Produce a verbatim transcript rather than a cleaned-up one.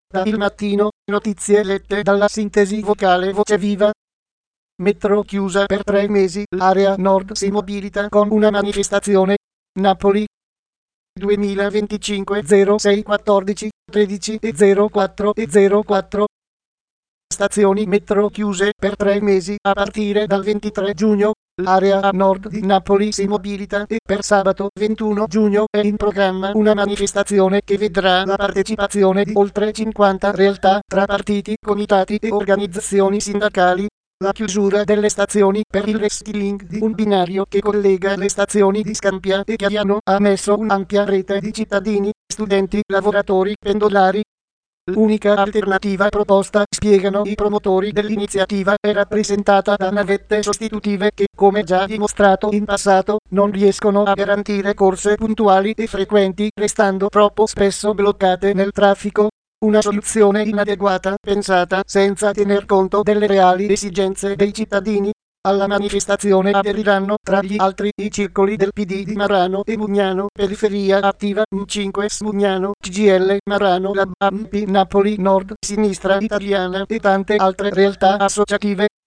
Da Il Mattino, notizie lette dalla sintesi vocale Voce Viva. Metro chiusa per tre mesi, l'area nord si mobilita con una manifestazione. Napoli. duemilaventicinque zero sei quattordici tredici e zero quattro e zero quattro. Stazioni metro chiuse per tre mesi a partire dal ventitré giugno. L'area a nord di Napoli si mobilita e per sabato ventuno giugno è in programma una manifestazione che vedrà la partecipazione di oltre cinquanta realtà tra partiti, comitati e organizzazioni sindacali. La chiusura delle stazioni per il restyling di un binario che collega le stazioni di Scampia e Chiaiano ha messo un'ampia rete di cittadini, studenti, lavoratori, pendolari. L'unica alternativa proposta, spiegano i promotori dell'iniziativa, è rappresentata da navette sostitutive che, come già dimostrato in passato, non riescono a garantire corse puntuali e frequenti, restando troppo spesso bloccate nel traffico. Una soluzione inadeguata, pensata senza tener conto delle reali esigenze dei cittadini. Alla manifestazione aderiranno, tra gli altri, i circoli del P D di Marano e Mugnano, Periferia Attiva, M cinque S Mugnano, C G I L Marano, Lab A M P Napoli Nord, Sinistra Italiana e tante altre realtà associative.